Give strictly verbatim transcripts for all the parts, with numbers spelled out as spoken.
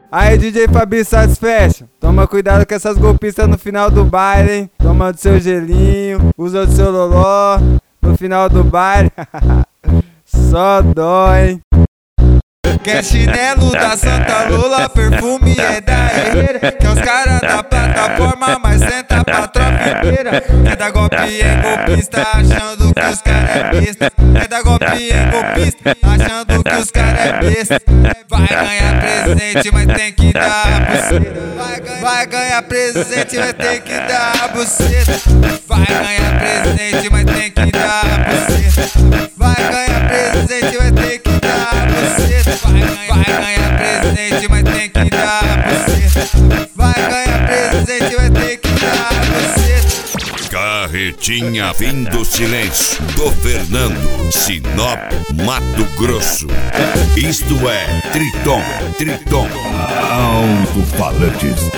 Aí D J Fabi Satisfaction, toma cuidado com essas golpistas no final do baile, hein? Toma do seu gelinho, usa do seu loló no final do baile. Só dói, hein? Quer chinelo da Santa Lula, perfume é da Herreira. Quer os caras da plataforma, mas senta pra tropa inteira. Quer dar golpe em golpista, achando que os caras é besta. Quer dar golpe em golpista, achando que os caras é besta. Vai ganhar presente, mas tem que dar a buceta. Vai ganhar presente, mas tem que dar a buceta. Vai ganhar presente, mas tem que dar a buceta. Vai ganhar presente, mas tem que dar a buceta. Vai ganhar presente, mas tem que dar a buceta. Vai ganhar presente, mas tem que dar a buceta. Carretinha Fim do Silêncio, do Fernando, Sinop, Mato Grosso. Isto é Triton, Triton, alto-falantes.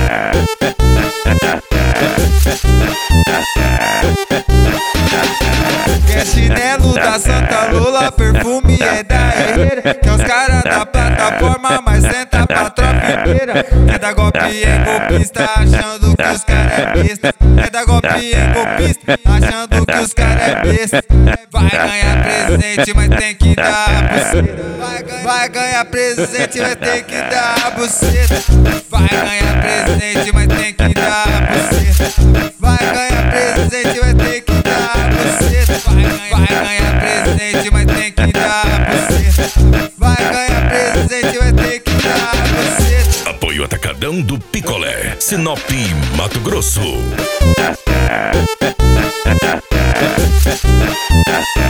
Quer chinelo da Santa Lula, perfume é da Herreira. Quer os caras da plataforma, mas senta pra tropa inteira. Quer dar golpe em golpista, achando que os caras é besta. Quer dar golpe em golpista, achando que os caras é besta. Vai ganhar presente, mas tem que dar a buceta. Vai ganhar presente, mas tem que dar a buceta. Vai ganhar presente, mas tem que dar a buceta. Vai ganhar presente, mas tem que dar a buceta. Vai ganhar presente, mas tem que dar a buceta. Vai ganhar presente, mas tem que dar a buceta. Apoio Atacadão do Picolé, Sinop, Mato Grosso.